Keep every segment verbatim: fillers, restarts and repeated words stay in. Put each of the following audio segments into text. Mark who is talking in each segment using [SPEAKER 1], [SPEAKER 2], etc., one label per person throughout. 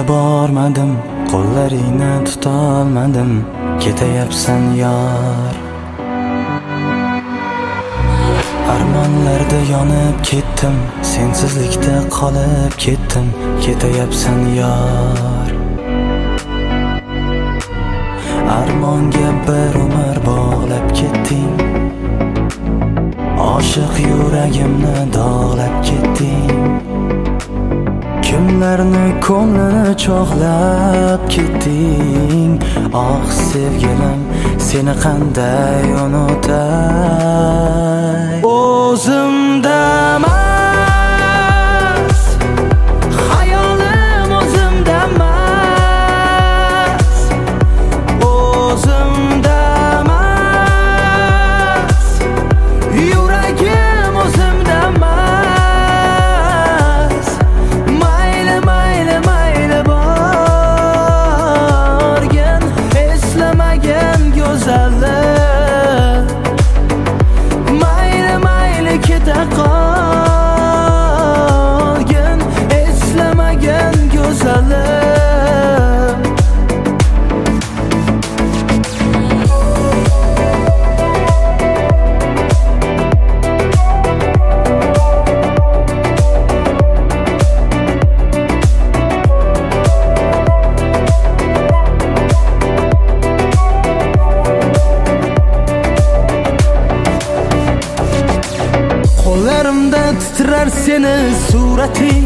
[SPEAKER 1] Yoningga bormadim, qo'llaringni tutolmadim, ketayapsan yor. Armonlarda yonib ketdim, sensizlikda qolib ketdim, ketayapsan yor. Armonga bir umr bog'lab ketding, oshiq yuragimni dog'lab ketding. Kimlarni ko'nglini cho'g'lab ketding. Oh sevgilim, seni qanday unutay? O'zimdamas, xayolim o'zimdamas. O'zimdamas, yuragim o'zimdamas. Mayli mayli mayli borgin, eslamagan go'zallik. Mayli mayli keta qolgin, eslamagan go'zallik. Qo'llarimda titrar seni surating,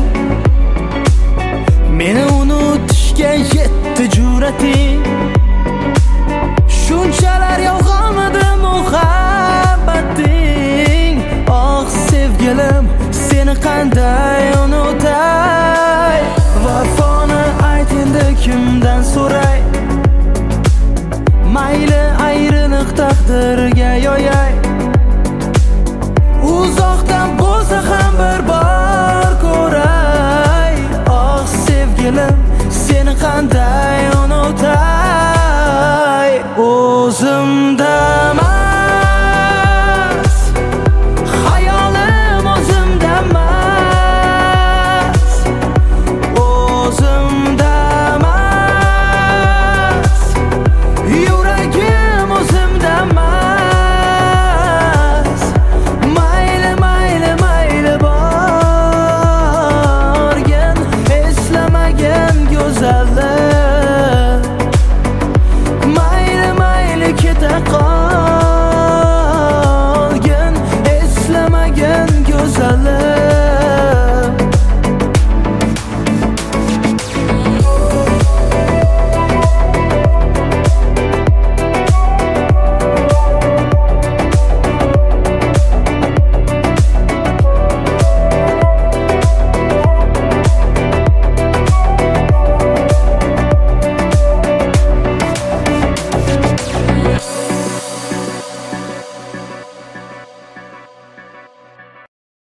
[SPEAKER 1] meni unutishga yetdi jur'ating. Shunchalar yolg'onmidi muhabbating. Oh sevgilim, seni qanday unutay? Vafoni ayt endi kimdan so'ray? Mayli ayriliq taqdirga yo'yay. Uzoqdan bo'lsa ham bir bor ko'ray. Oh sevgilim, seni qanday